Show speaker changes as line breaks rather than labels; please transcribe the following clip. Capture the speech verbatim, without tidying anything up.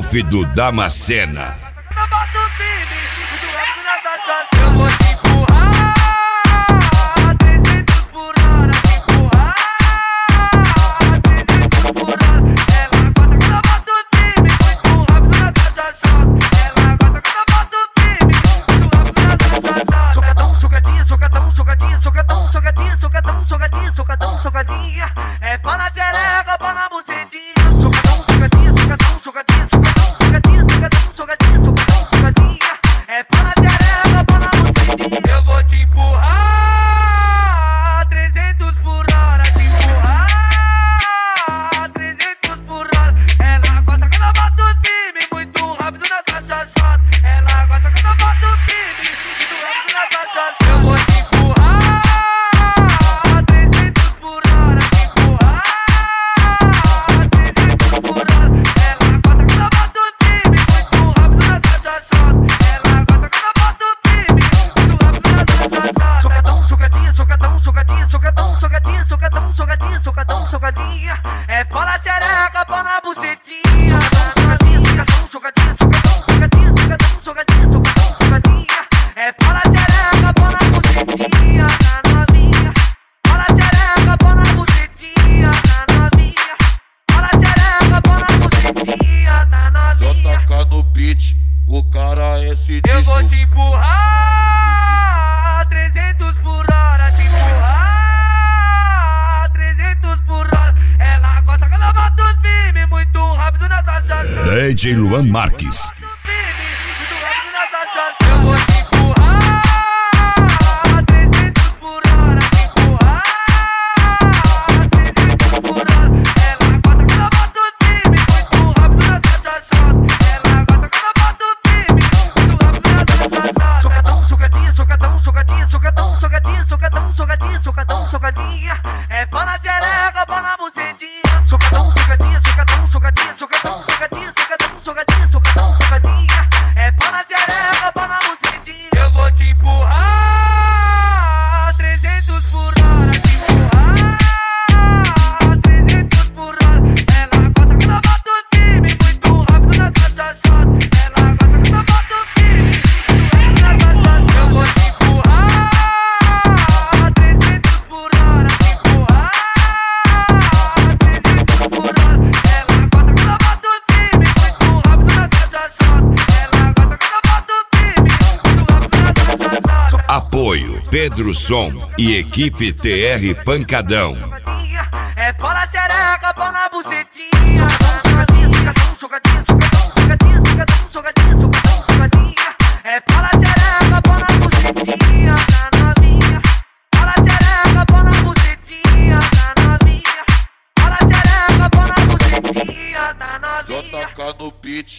F do Damascena.
Eu vou te empurrar trezentos por hora, te empurrar trezentos por hora. Ela gosta quando eu boto firme, muito rápido na taxa chata. Ela gosta quando eu boto firme, muito rápido na taxa chata. Socadão, socadinha, socadão, socadinha, socadão, socadinha, socadão, socadinha, socadão, socadinha. É pá na xereca, pá na bucetinha. Socadão, socadinha, socadão, socadinha, socadão, socadinha, socadão, socadinha, socadão, socadinha. É pá na xereca, pá na bucetinha. Eu vou te empurrar trezentos por hora, te empurrar trezentos por hora. Ela gosta quando eu boto firme, muito rápido na taxa chata. Ela gosta quando eu boto firme, muito rápido na taxa chata. Eu vou te empurrar trezentos por hora, te empurrar trezentos por hora. Ela gosta quando eu boto firme, muito rápido na taxa chata. Ela gosta quando eu boto firme, muito rápido na taxa chata. Socadão, socadinha, socadão, socadinha, socadão, socadinha, socadão, socadinha, socadão, socadinha. É pá na xereca, pá na bucetinha. Socadinha, socadão, socadinha, socadão, socadinha, socadão, socadinha, socadão, socadinha. É pá na xereca, pá na bucetinha, na novinha. Pá na xereca, pá na bucetinha, na novinha. Pá na xereca, pá na bucetinha, na novinha.
Toca no beat, o cara é sinistro.
Eu vou te empurrar trezentos por hora, te empurrar trezentos por hora. Ela gosta quando eu boto firme, muito rápido na taxa chata.
D J Luan Marques.
Firme, muito rápido na taxa chata. Eu vou te empurrar trezentos por hora, te empurrar trezentos por hora. Ela gosta quando eu boto firme, muito rápido na taxa chata. Ela gosta quando eu boto firme, muito rápido na taxa chata. Socadão, socadinha, socadão, socadinha, socadão, socadinha, socadão, socadinha, socadão, socadinha. É pá na xereca, pá na bucetinha. Socadão, socadinha, socadão, socadinha, socadão, socadinha, socadão, socadinha, socadão, socadinha. É pá na xereca, pá na bucetinha. Eu vou te empurrar trezentos por hora, te empurrar trezentos por hora. Ela gosta quando eu boto firme, muito rápido na taxa chata. Ela gosta quando eu boto firme, muito rápido na taxa chata. Eu vou te empurrar trezentos por hora, te empurrar trezentos por hora. Ela gosta quando eu boto firme, muito rápido na taxa chata. Ela gosta quando eu boto firme, muito rápido na taxa chata.
Apoio Pedro Som e equipe T R Pancadão.
É pá na xereca, pá na bucetinha. Socadinha, socadão, socadinha, socadão, socadinha, socadão, socadinha, socadão, socadinha. É pá na xereca, pá na bucetinha, na novinha. Pá na xereca, pá na bucetinha, na novinha. Pá na xereca, pá na bucetinha, na novinha.
Toca no beat,